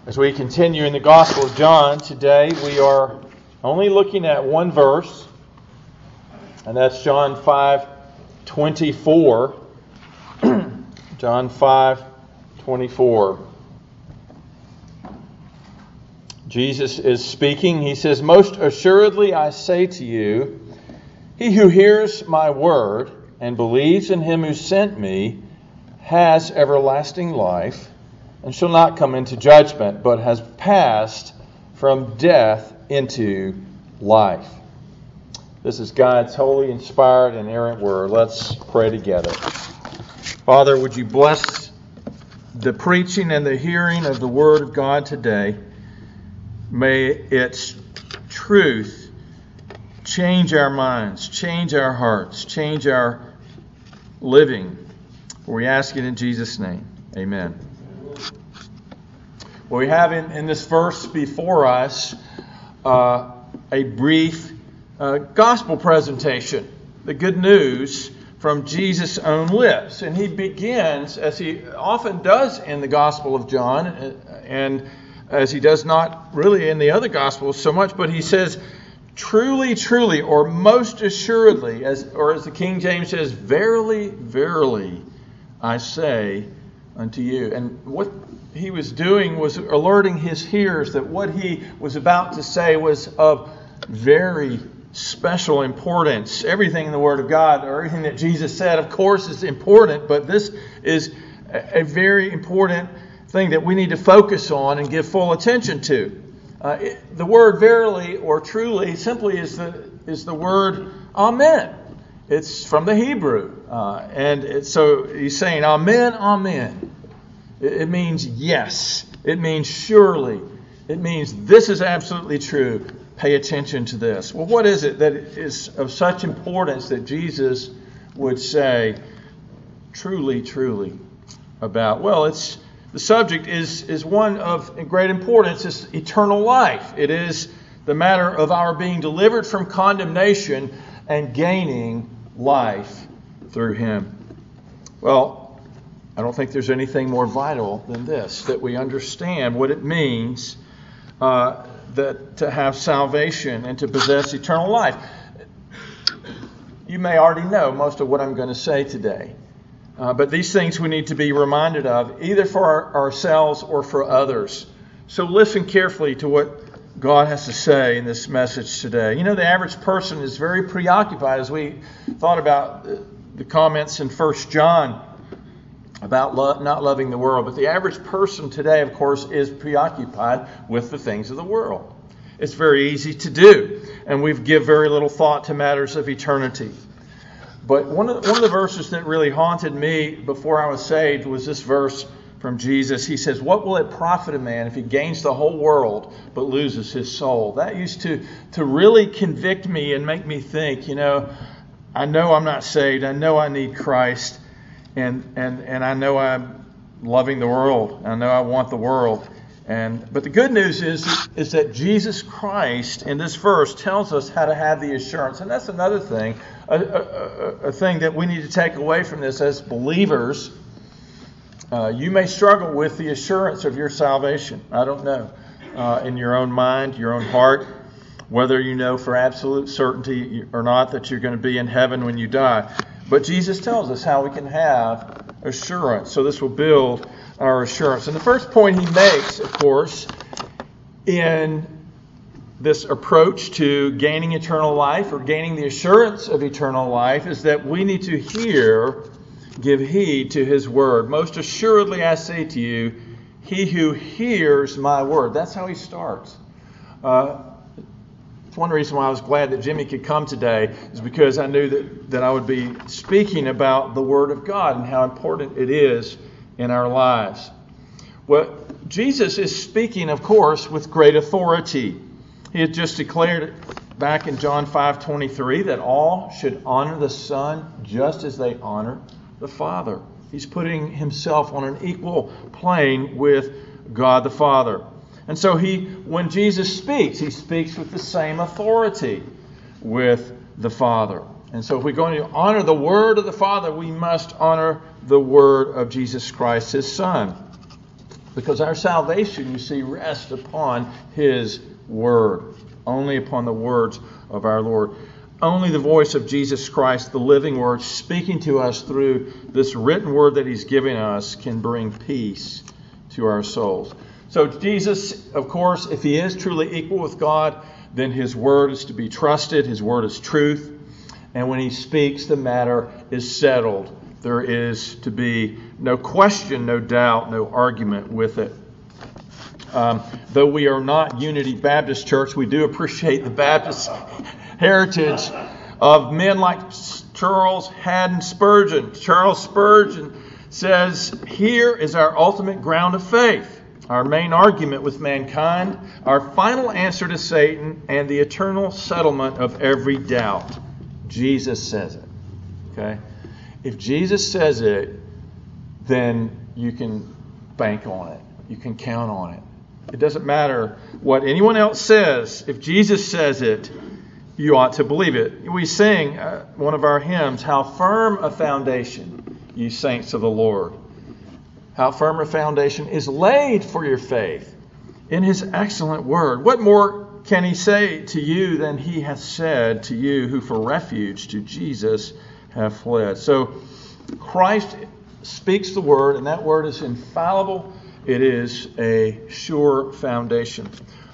As we continue in the Gospel of John today, we are only looking at one verse, and that's John 5:24. John 5:24. Jesus is speaking. He says, "Most assuredly I say to you, he who hears my word and believes in him who sent me has everlasting life, and shall not come into judgment, but has passed from death into life." This is God's holy, inspired, and inerrant word. Let's pray together. Father, would you bless the preaching and the hearing of the word of God today? May its truth change our minds, change our hearts, change our living. We ask it in Jesus' name. Amen. Well, we have in this verse before us a brief gospel presentation, the good news from Jesus' own lips. And he begins, as he often does in the Gospel of John, and as he does not really in the other Gospels so much, but he says, "Truly, truly," or "most assuredly," as the King James says, "Verily, verily, I say unto you." And what he was doing was alerting his hearers that what he was about to say was of very special importance. Everything in the Word of God, or everything that Jesus said, of course, is important, but this is a very important thing that we need to focus on and give full attention to. The word "verily" or "truly" simply is the word "amen." It's from the Hebrew, so he's saying "amen, amen." It means yes. It means surely. It means this is absolutely true. Pay attention to this. Well, what is it that is of such importance that Jesus would say truly, truly about? Well, the subject is one of great importance. It's eternal life. It is the matter of our being delivered from condemnation and gaining life through Him. Well, I don't think there's anything more vital than this, that we understand what it means that to have salvation and to possess eternal life. You may already know most of what I'm going to say today. But these things we need to be reminded of, either for ourselves or for others. So listen carefully to what God has to say in this message today. You know, the average person is very preoccupied, as we thought about the comments in 1 John about not loving the world. But the average person today, of course, is preoccupied with the things of the world. It's very easy to do, and we give very little thought to matters of eternity. But one of the verses that really haunted me before I was saved was this verse from Jesus. He says, "What will it profit a man if he gains the whole world but loses his soul?" That used to really convict me and make me think, I know I'm not saved. I know I need Christ. And I know I'm loving the world. I know I want the world. But the good news is that Jesus Christ in this verse tells us how to have the assurance. And that's another thing, a thing that we need to take away from this as believers. You may struggle with the assurance of your salvation. I don't know. In your own mind, your own heart, whether you know for absolute certainty or not that you're going to be in heaven when you die. But Jesus tells us how we can have assurance. So this will build our assurance. And the first point he makes, of course, in this approach to gaining eternal life or gaining the assurance of eternal life is that we need to give heed to His word. "Most assuredly I say to you, he who hears my word." That's how he starts. It's one reason why I was glad that Jimmy could come today, is because I knew that I would be speaking about the Word of God and how important it is in our lives. Well, Jesus is speaking, of course, with great authority. He had just declared back in John 5:23 that all should honor the Son just as they honor the Father. He's putting himself on an equal plane with God the Father. And so when Jesus speaks, he speaks with the same authority with the Father. And so if we're going to honor the Word of the Father, we must honor the Word of Jesus Christ, His Son. Because our salvation, you see, rests upon His Word. Only upon the words of our Lord. Only the voice of Jesus Christ, the living Word, speaking to us through this written Word that He's giving us, can bring peace to our souls. So Jesus, of course, if He is truly equal with God, then His Word is to be trusted. His Word is truth. And when He speaks, the matter is settled. There is to be no question, no doubt, no argument with it. Though we are not Unity Baptist Church, we do appreciate the Baptist heritage of men like Charles Haddon Spurgeon. Charles Spurgeon says, "Here is our ultimate ground of faith, our main argument with mankind, our final answer to Satan, and the eternal settlement of every doubt." Jesus says it. Okay? If Jesus says it, then you can bank on it. You can count on it. It doesn't matter what anyone else says. If Jesus says it, you ought to believe it. We sing one of our hymns, "How firm a foundation, ye saints of the Lord." How firm a foundation is laid for your faith in His excellent word. What more can He say to you than He hath said to you who for refuge to Jesus have fled? So Christ speaks the word, and that word is infallible. It is a sure foundation.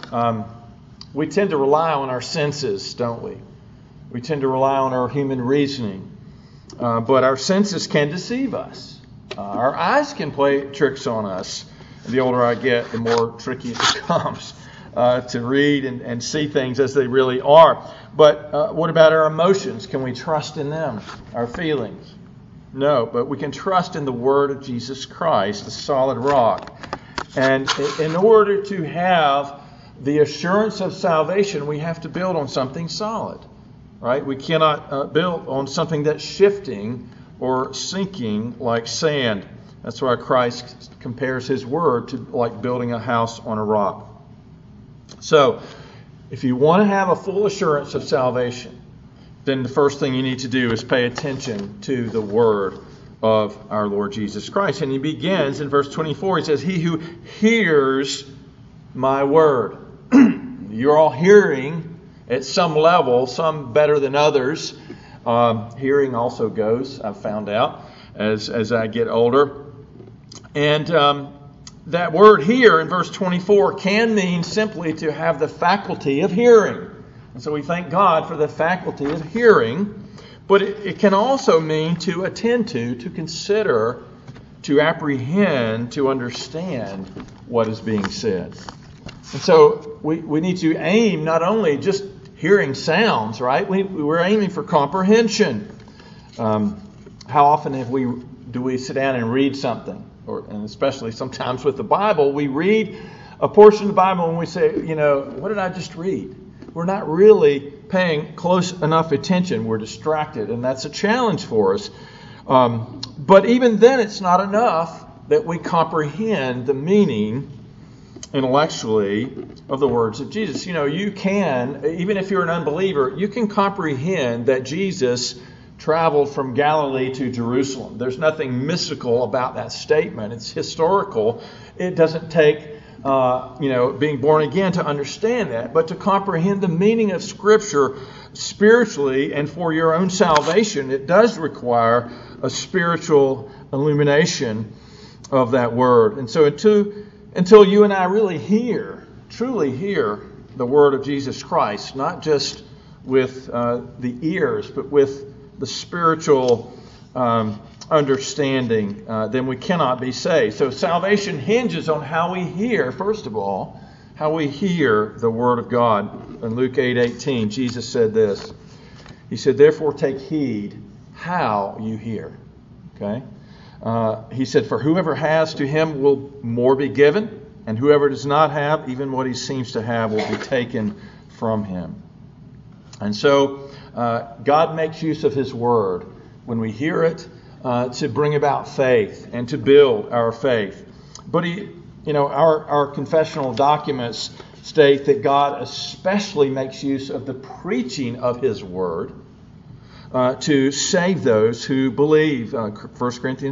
We tend to rely on our senses, don't we? We tend to rely on our human reasoning. But our senses can deceive us. Our eyes can play tricks on us. The older I get, the more tricky it becomes to read and see things as they really are. But what about our emotions? Can we trust in them? Our feelings? No, but we can trust in the Word of Jesus Christ, the solid rock. And in order to have the assurance of salvation, we have to build on something solid, right? We cannot build on something that's shifting or sinking like sand. That's why Christ compares His Word to like building a house on a rock. So, if you want to have a full assurance of salvation, then the first thing you need to do is pay attention to the Word of our Lord Jesus Christ. And He begins in verse 24. He says, "He who hears my word." You're all hearing at some level, some better than others. Hearing also goes, I've found out, as I get older. And that word "hear" in verse 24 can mean simply to have the faculty of hearing. And so we thank God for the faculty of hearing. But it can also mean to attend to consider, to apprehend, to understand what is being said. And so we need to aim not only just hearing sounds, right? We're aiming for comprehension. How often do we sit down and read something? And especially sometimes with the Bible, we read a portion of the Bible and we say, what did I just read? We're not really paying close enough attention. We're distracted, and that's a challenge for us. But even then, it's not enough that we comprehend the meaning intellectually of the words of Jesus. You can, even if you're an unbeliever, you can comprehend that Jesus traveled from Galilee to Jerusalem. There's nothing mystical about that statement. It's historical. It doesn't take being born again to understand that, but to comprehend the meaning of Scripture spiritually and for your own salvation, it does require a spiritual illumination of that word. And so until you and I really truly hear the word of Jesus Christ, not just with the ears, but with the spiritual understanding, then we cannot be saved. So salvation hinges on how we hear, first of all, how we hear the Word of God. In Luke 8:18, Jesus said this. He said, "Therefore take heed how you hear." Okay? He said, "For whoever has, to him will more be given, and whoever does not have, even what he seems to have will be taken from him." And so God makes use of His Word when we hear it, to bring about faith and to build our faith. But our confessional documents state that God especially makes use of the preaching of His Word to save those who believe. 1 Corinthians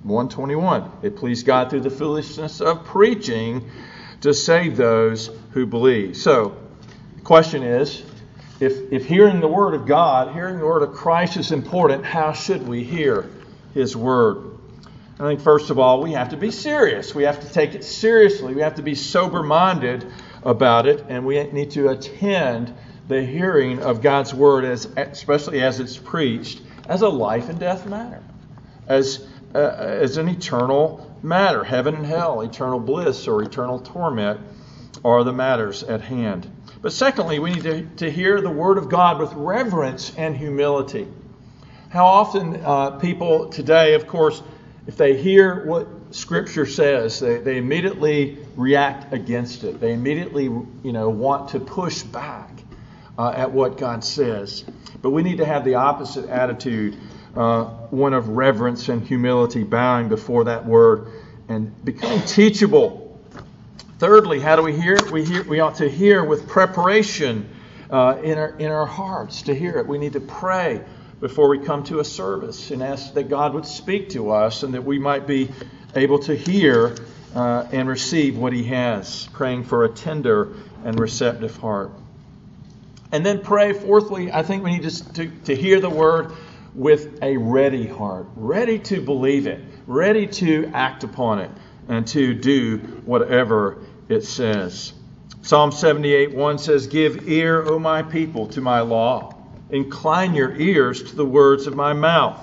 1:21. It pleased God through the foolishness of preaching to save those who believe. So, the question is, if hearing the Word of God, hearing the Word of Christ is important, how should we hear His Word? I think first of all, we have to be serious. We have to take it seriously. We have to be sober-minded about it, and we need to attend the hearing of God's Word, especially as it's preached, as a life and death matter, as an eternal matter. Heaven and hell, eternal bliss or eternal torment are the matters at hand. But secondly, we need to hear the Word of God with reverence and humility. How often people today, of course, if they hear what Scripture says, they immediately react against it. They immediately, want to push back at what God says. But we need to have the opposite attitude, one of reverence and humility, bowing before that Word and becoming teachable. Thirdly, how do we hear it? We ought to hear with preparation in our hearts. To hear it, we need to pray before we come to a service and ask that God would speak to us and that we might be able to hear and receive what He has, praying for a tender and receptive heart. And then pray, fourthly, I think we need to hear the Word with a ready heart, ready to believe it, ready to act upon it, and to do whatever it says. Psalm 78:1 says, "Give ear, O my people, to my law. Incline your ears to the words of my mouth."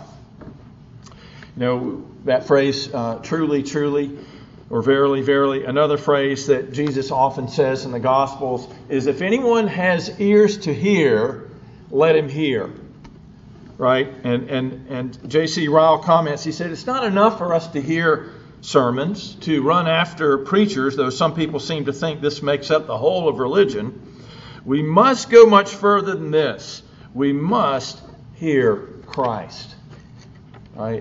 That phrase, truly, truly, or verily, verily. Another phrase that Jesus often says in the Gospels is, if anyone has ears to hear, let him hear. Right? And J.C. Ryle comments, he said, it's not enough for us to hear sermons, to run after preachers, though some people seem to think this makes up the whole of religion. We must go much further than this. We must hear Christ. Right?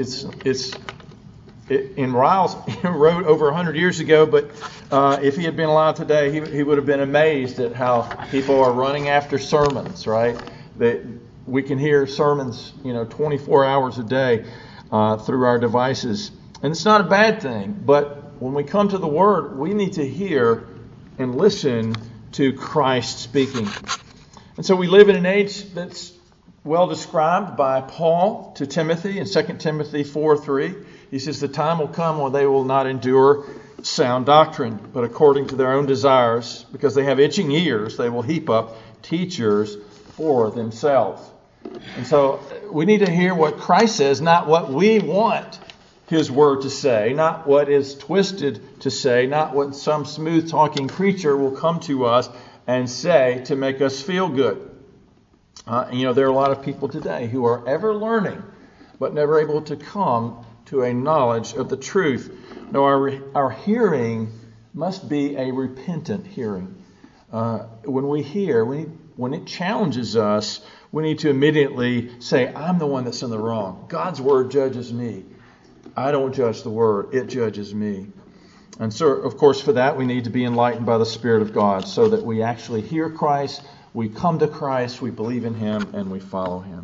In Riles, he wrote over 100 years ago, but if he had been alive today, he would have been amazed at how people are running after sermons. Right? That we can hear sermons, 24 hours a day through our devices, and it's not a bad thing. But when we come to the Word, we need to hear and listen to Christ speaking. And so we live in an age that's well described by Paul to Timothy in 2 Timothy 4:3. He says, the time will come when they will not endure sound doctrine, but according to their own desires, because they have itching ears, they will heap up teachers for themselves. And so we need to hear what Christ says, not what we want His Word to say, not what is twisted to say, not what some smooth-talking preacher will come to us and say to make us feel good. There are a lot of people today who are ever learning, but never able to come to a knowledge of the truth. No, our hearing must be a repentant hearing. When we hear, when it challenges us, we need to immediately say, I'm the one that's in the wrong. God's Word judges me. I don't judge the Word. It judges me. And so, of course, for that, we need to be enlightened by the Spirit of God so that we actually hear Christ, we come to Christ, we believe in Him, and we follow Him.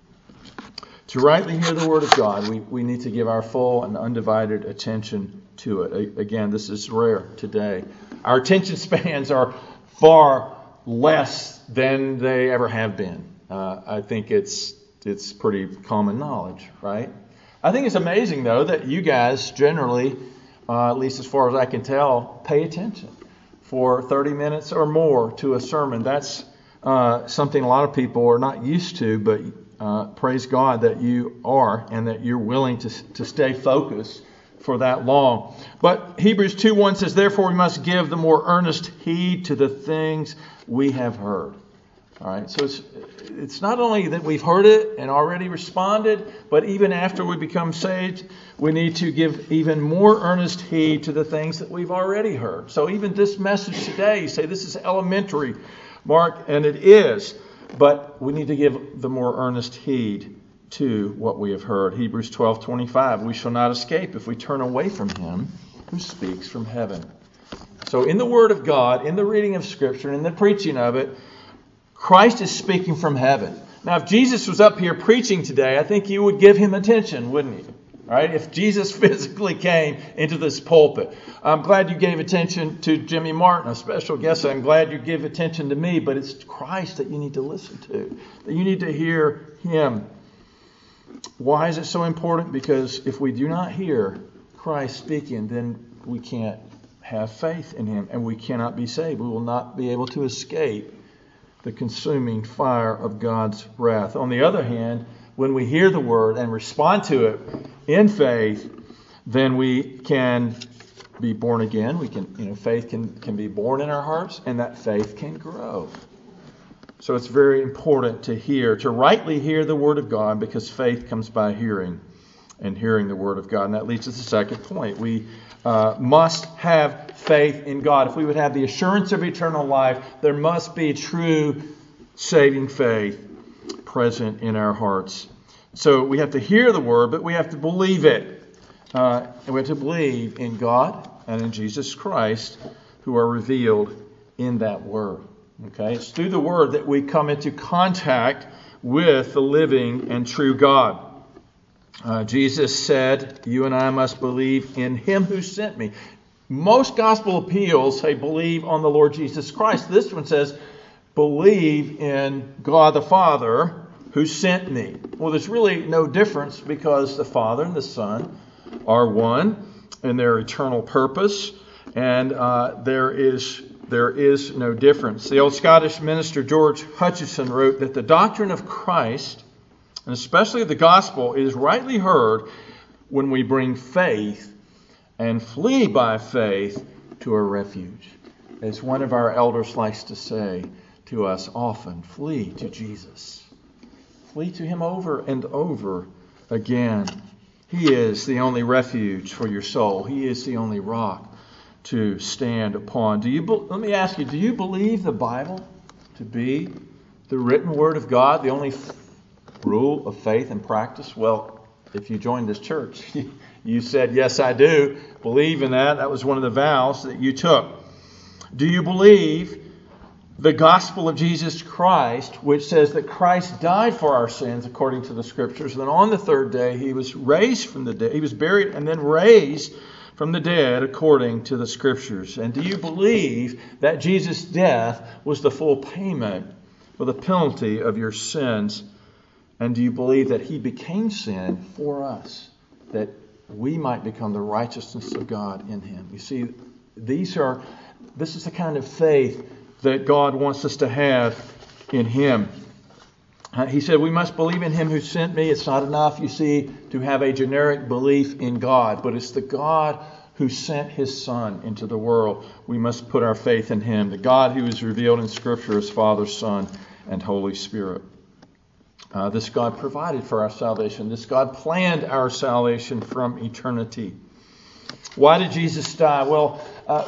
To rightly hear the Word of God, we need to give our full and undivided attention to it. Again, this is rare today. Our attention spans are far less than they ever have been. I think it's pretty common knowledge, right? I think it's amazing, though, that you guys generally, at least as far as I can tell, pay attention for 30 minutes or more to a sermon. That's something a lot of people are not used to, but praise God that you are and that you're willing to stay focused for that long. But Hebrews 2:1 says, therefore we must give the more earnest heed to the things we have heard. All right, so it's not only that we've heard it and already responded, but even after we become saved, we need to give even more earnest heed to the things that we've already heard. So even this message today, you say this is elementary, Mark, and it is, but we need to give the more earnest heed to what we have heard. Hebrews 12:25, we shall not escape if we turn away from Him who speaks from heaven. So in the Word of God, in the reading of Scripture, and in the preaching of it, Christ is speaking from heaven. Now, if Jesus was up here preaching today, I think you would give Him attention, wouldn't you? All right, if Jesus physically came into this pulpit. I'm glad you gave attention to Jimmy Martin, a special guest. I'm glad you give attention to me, but it's Christ that you need to listen to, that you need to hear him. Why is it so important? Because if we do not hear Christ speaking, then we can't have faith in him and we cannot be saved. We will not be able to escape the consuming fire of God's wrath. On the other hand, when we hear the word and respond to it in faith, then we can be born again. We can, faith can be born in our hearts, and that faith can grow. So it's very important to rightly hear the word of God, because faith comes by hearing, and hearing the word of God. And that leads to the second point. We must have faith in God. If we would have the assurance of eternal life, there must be true saving faith present in our hearts. So we have to hear the word, but we have to believe it. And we have to believe in God and in Jesus Christ, who are revealed in that word. Okay, it's through the word that we come into contact with the living and true God. Jesus said, you and I must believe in him who sent me. Most gospel appeals say believe on the Lord Jesus Christ. This one says believe in God the Father who sent me. Well, there's really no difference, because the Father and the Son are one in their eternal purpose, and there is no difference. The old Scottish minister George Hutcheson wrote that the doctrine of Christ, and especially the gospel, is rightly heard when we bring faith and flee by faith to a refuge. As one of our elders likes to say to us often, flee to Jesus. Flee to him over and over again. He is the only refuge for your soul. He is the only rock to stand upon. Let me ask you, do you believe the Bible to be the written word of God, the only rule of faith and practice? Well, if you joined this church, you said, yes, I do believe in that. That was one of the vows that you took. Do you believe the gospel of Jesus Christ, which says that Christ died for our sins according to the Scriptures, and then on the third day he was raised from the dead. He was buried and then raised from the dead according to the Scriptures. And do you believe that Jesus' death was the full payment for the penalty of your sins? And do you believe that he became sin for us, that we might become the righteousness of God in him? You see, this is the kind of faith that God wants us to have in him. He said, we must believe in him who sent me. It's not enough, you see, to have a generic belief in God, but it's the God who sent his Son into the world. We must put our faith in him, the God who is revealed in Scripture as Father, Son, and Holy Spirit. This God provided for our salvation. This God planned our salvation from eternity. Why did Jesus die? Well,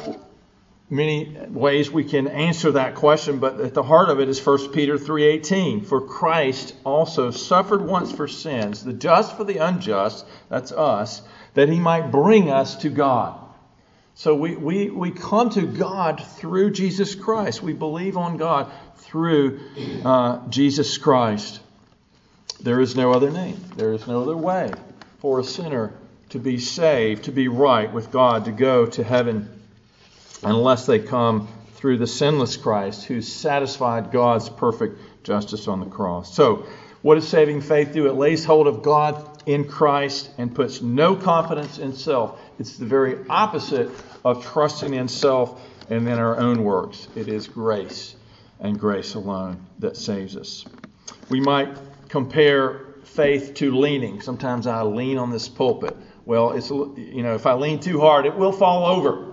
many ways we can answer that question, but at the heart of it is 1 Peter 3:18. For Christ also suffered once for sins, the just for the unjust, that's us, that he might bring us to God. So we come to God through Jesus Christ. We believe on God through Jesus Christ. There is no other name. There is no other way for a sinner to be saved, to be right with God, to go to heaven, unless they come through the sinless Christ who satisfied God's perfect justice on the cross. So, what does saving faith do? It lays hold of God in Christ and puts no confidence in self. It's the very opposite of trusting in self and in our own works. It is grace and grace alone that saves us. We might compare faith to leaning. Sometimes I lean on this pulpit. Well, if I lean too hard, it will fall over.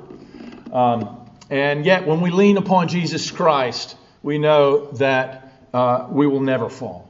And yet, when we lean upon Jesus Christ, we know that we will never fall.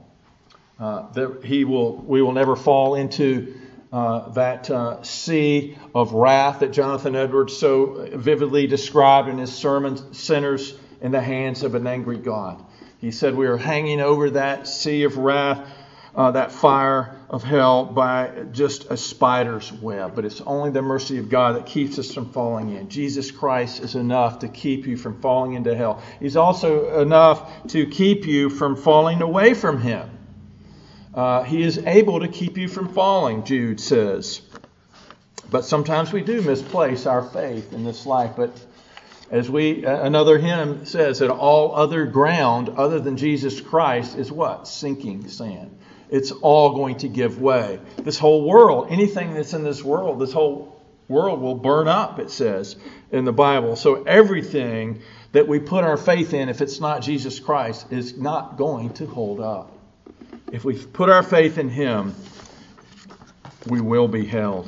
We will never fall into that sea of wrath that Jonathan Edwards so vividly described in his sermon, Sinners in the Hands of an Angry God. He said we are hanging over that sea of wrath, that fire of hell, by just a spider's web. But it's only the mercy of God that keeps us from falling in. Jesus Christ is enough to keep you from falling into hell. He's also enough to keep you from falling away from him. He is able to keep you from falling, Jude says. But sometimes we do misplace our faith in this life. But as another hymn says, that all other ground other than Jesus Christ is what? Sinking sand. It's all going to give way. This whole world, anything that's in this world, this whole world will burn up, it says in the Bible. So everything that we put our faith in, if it's not Jesus Christ, is not going to hold up. If we put our faith in Him, we will be held.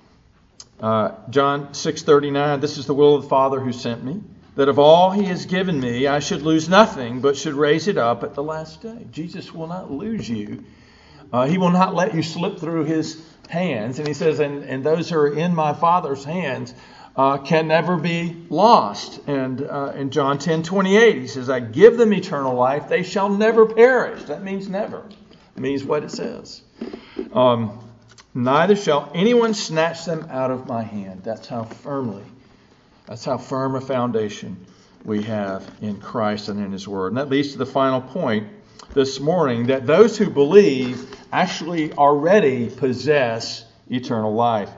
John 6:39, this is the will of the Father who sent me, that of all He has given me, I should lose nothing, but should raise it up at the last day. Jesus will not lose you. He will not let you slip through His hands. And He says, and those who are in my Father's hands can never be lost. And in John 10:28, He says, I give them eternal life. They shall never perish. That means never. It means what it says. Neither shall anyone snatch them out of my hand. That's how firm a foundation we have in Christ and in His Word. And that leads to the final point this morning, that those who believe actually already possess eternal life.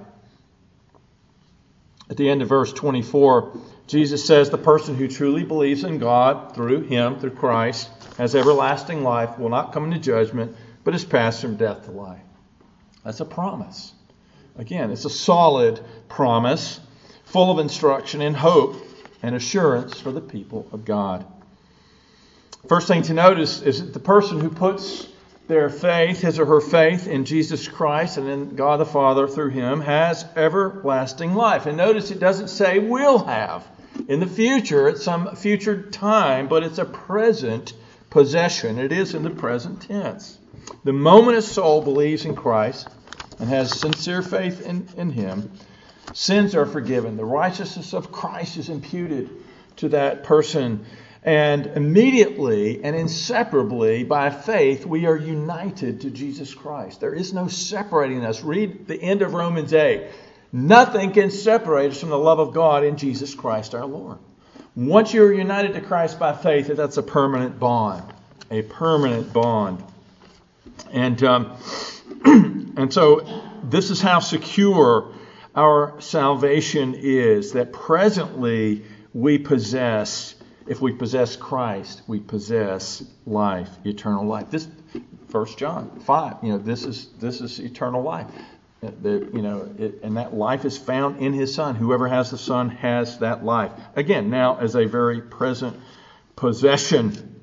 At the end of verse 24, Jesus says the person who truly believes in God through Him, through Christ, has everlasting life, will not come into judgment, but is passed from death to life. That's a promise. Again, it's a solid promise, full of instruction and hope and assurance for the people of God. First thing to notice is that the person who puts their faith, his or her faith in Jesus Christ and in God the Father through Him, has everlasting life. And notice it doesn't say will have in the future, at some future time, but it's a present possession. It is in the present tense. The moment a soul believes in Christ and has sincere faith in Him, sins are forgiven. The righteousness of Christ is imputed to that person. And immediately and inseparably, by faith, we are united to Jesus Christ. There is no separating us. Read the end of Romans 8. Nothing can separate us from the love of God in Jesus Christ our Lord. Once you are united to Christ by faith, that's a permanent bond. A permanent bond. And so this is how secure our salvation is, that presently we possess, if we possess Christ, we possess life, eternal life. This 1 John 5, this is eternal life. And that life is found in His Son. Whoever has the Son has that life. Again, now as a very present possession.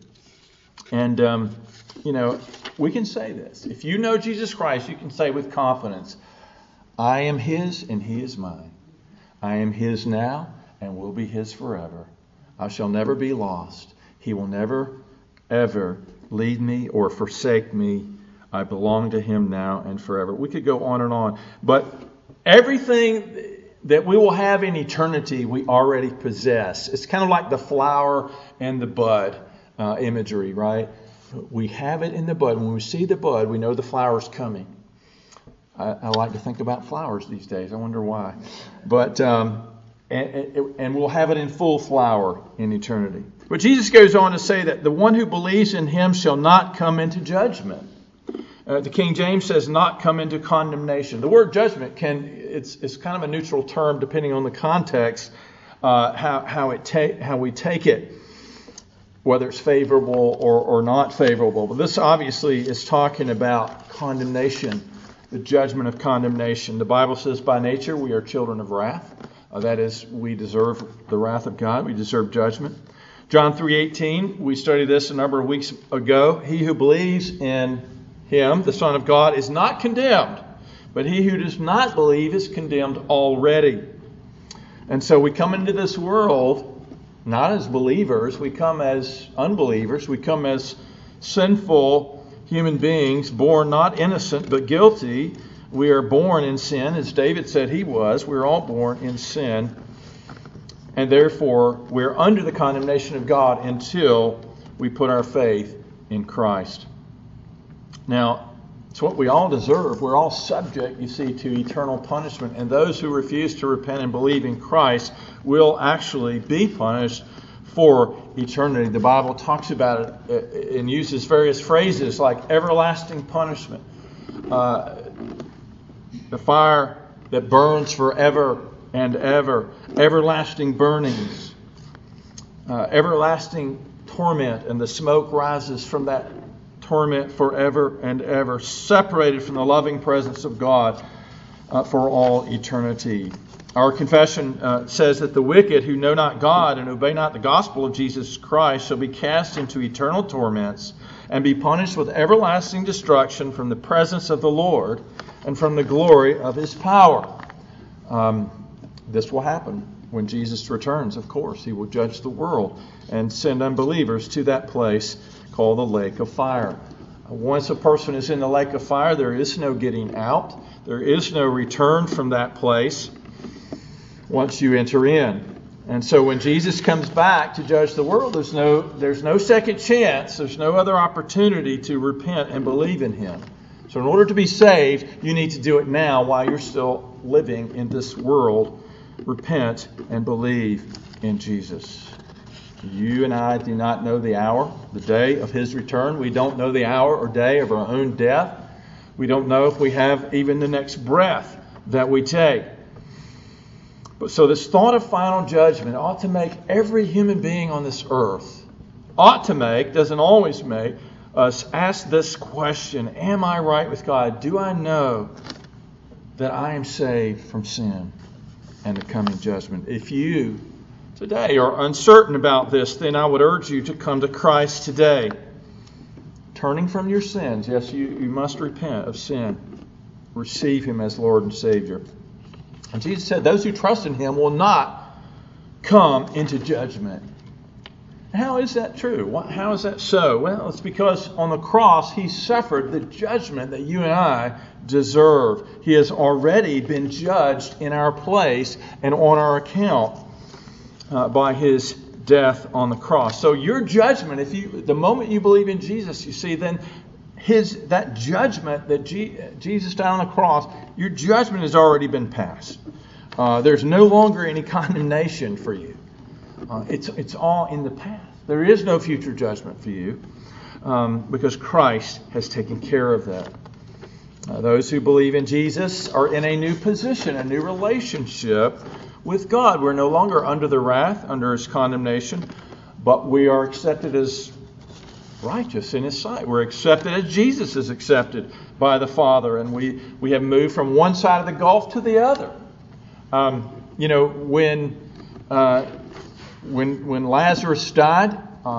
And we can say this. If you know Jesus Christ, you can say with confidence, I am His and He is mine. I am His now and will be His forever. I shall never be lost. He will never, ever lead me or forsake me. I belong to Him now and forever. We could go on and on. But everything that we will have in eternity, we already possess. It's kind of like the flower and the bud imagery, right? We have it in the bud. When we see the bud, we know the flower's coming. I like to think about flowers these days. I wonder why. But and we'll have it in full flower in eternity. But Jesus goes on to say that the one who believes in Him shall not come into judgment. The King James says not come into condemnation. The word judgment it's kind of a neutral term depending on the context, how we take it, whether it's favorable or not favorable. But this obviously is talking about condemnation, the judgment of condemnation. The Bible says by nature we are children of wrath. That is, we deserve the wrath of God. We deserve judgment. John 3:18, we studied this a number of weeks ago. He who believes in Him, the Son of God, is not condemned, but he who does not believe is condemned already. And so we come into this world not as believers, we come as unbelievers, we come as sinful human beings, born not innocent but guilty. We are born in sin, as David said he was. We're all born in sin. And therefore, we're under the condemnation of God until we put our faith in Christ. Now, it's what we all deserve. We're all subject, you see, to eternal punishment. And those who refuse to repent and believe in Christ will actually be punished for eternity. The Bible talks about it and uses various phrases like everlasting punishment, the fire that burns forever and ever, everlasting burnings, everlasting torment, and the smoke rises from that torment forever and ever, separated from the loving presence of God for all eternity. Our confession says that the wicked who know not God and obey not the gospel of Jesus Christ shall be cast into eternal torments and be punished with everlasting destruction from the presence of the Lord and from the glory of His power. This will happen when Jesus returns, of course. He will judge the world and send unbelievers to that place called the lake of fire. Once a person is in the lake of fire, there is no getting out. There is no return from that place once you enter in. And so when Jesus comes back to judge the world, there's no second chance. There's no other opportunity to repent and believe in Him. So in order to be saved, you need to do it now while you're still living in this world. Repent and believe in Jesus. You and I do not know the hour, the day of His return. We don't know the hour or day of our own death. We don't know if we have even the next breath that we take. But so this thought of final judgment ought to make every human being on this earth, doesn't always make, us ask this question: am I right with God? Do I know that I am saved from sin and the coming judgment? If you today are uncertain about this, then I would urge you to come to Christ today. Turning from your sins, yes, you must repent of sin. Receive Him as Lord and Savior. And Jesus said, those who trust in Him will not come into judgment. How is that true? How is that so? Well, it's because on the cross He suffered the judgment that you and I deserve. He has already been judged in our place and on our account by His death on the cross. So your judgment, the moment you believe in Jesus, you see, then that judgment that Jesus died on the cross, your judgment has already been passed. There's no longer any condemnation for you. It's all in the past. There is no future judgment for you because Christ has taken care of that. Those who believe in Jesus are in a new position, a new relationship with God. We're no longer under the wrath, under His condemnation, but we are accepted as righteous in His sight. We're accepted as Jesus is accepted by the Father, and we have moved from one side of the gulf to the other. When Lazarus died,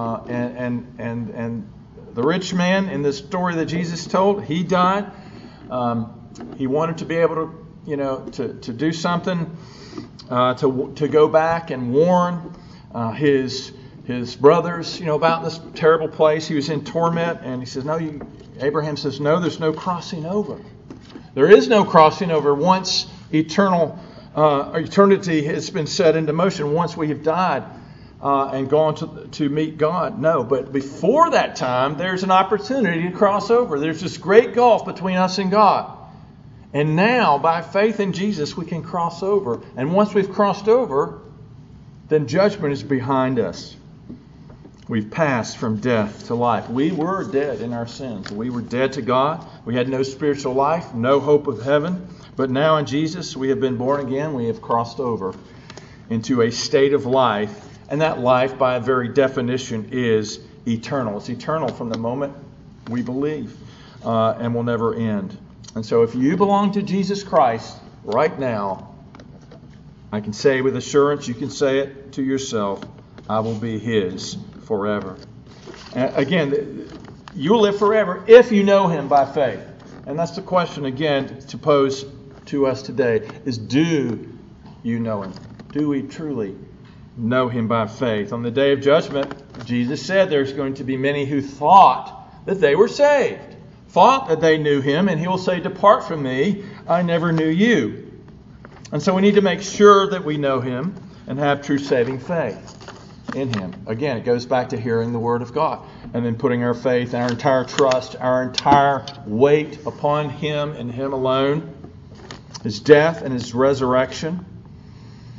and the rich man in the story that Jesus told, he died. He wanted to be able to do something, to go back and warn his brothers, about this terrible place. He was in torment, and he says, Abraham says, no, there's no crossing over. There is no crossing over once eternity has been set into motion, once we have died and gone to meet God. No, but before that time, there's an opportunity to cross over. There's this great gulf between us and God. And now, by faith in Jesus, we can cross over. And once we've crossed over, then judgment is behind us. We've passed from death to life. We were dead in our sins. We were dead to God. We had no spiritual life, no hope of heaven. But now in Jesus, we have been born again. We have crossed over into a state of life. And that life, by a very definition, is eternal. It's eternal from the moment we believe and will never end. And so if you belong to Jesus Christ right now, I can say with assurance, you can say it to yourself, I will be His forever. Again, you'll live forever if you know Him by faith. And that's the question, again, to pose to us today, is do you know Him? Do we truly know Him by faith? On the day of judgment, Jesus said there's going to be many who thought that they were saved, thought that they knew Him, and He will say, depart from me, I never knew you. And so we need to make sure that we know Him and have true saving faith in Him. Again, it goes back to hearing the Word of God and then putting our faith, our entire trust, our entire weight upon Him and Him alone, His death and His resurrection.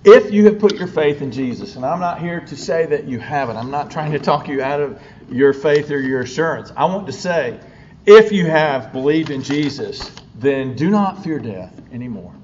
If you have put your faith in Jesus, and I'm not here to say that you haven't. I'm not trying to talk you out of your faith or your assurance. I want to say, if you have believed in Jesus, then do not fear death anymore.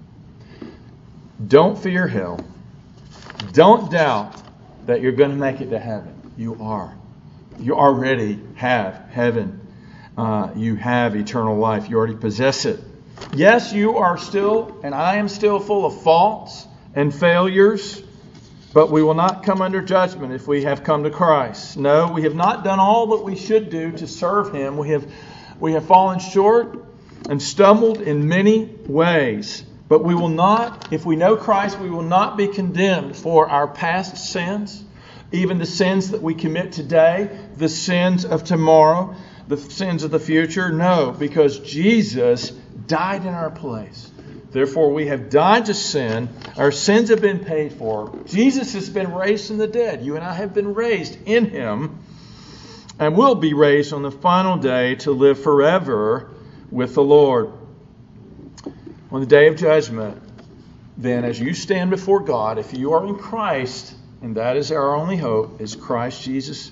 Don't fear hell. Don't doubt that you're going to make it to heaven. You are. You already have heaven. You have eternal life. You already possess it. Yes, you are still, and I am still full of faults and failures, but we will not come under judgment if we have come to Christ. No, we have not done all that we should do to serve Him. We have fallen short and stumbled in many ways. But we will not, if we know Christ, we will not be condemned for our past sins, even the sins that we commit today, the sins of tomorrow, the sins of the future. No, because Jesus died in our place. Therefore, we have died to sin. Our sins have been paid for. Jesus has been raised from the dead. You and I have been raised in Him and will be raised on the final day to live forever with the Lord. On the day of judgment, then, as you stand before God, if you are in Christ, and that is our only hope, is Christ Jesus,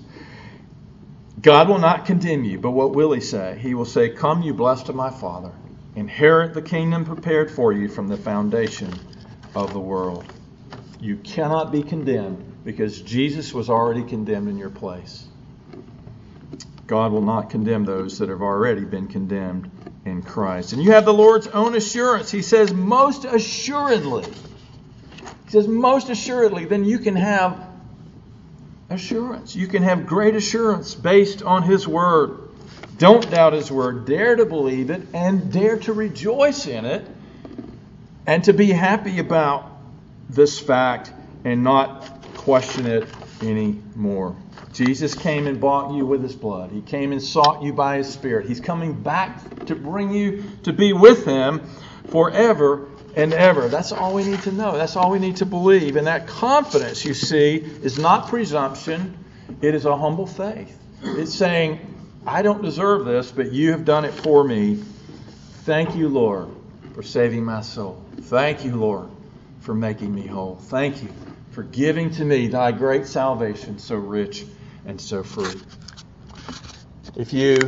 God will not condemn you, but what will He say? He will say, "Come, you blessed of my Father, inherit the kingdom prepared for you from the foundation of the world." You cannot be condemned because Jesus was already condemned in your place. God will not condemn those that have already been condemned in Christ. And you have the Lord's own assurance. He says, most assuredly. He says, most assuredly. Then you can have assurance. You can have great assurance based on His Word. Don't doubt His Word. Dare to believe it and dare to rejoice in it and to be happy about this fact and not question it anymore. Jesus came and bought you with His blood. He came and sought you by His Spirit. He's coming back to bring you to be with Him forever and ever. That's all we need to know. That's all we need to believe. And that confidence, you see, is not presumption. It is a humble faith. It's saying, I don't deserve this, but you have done it for me. Thank you, Lord, for saving my soul. Thank you, Lord, for making me whole. Thank you for giving to me thy great salvation, so rich and so free. If you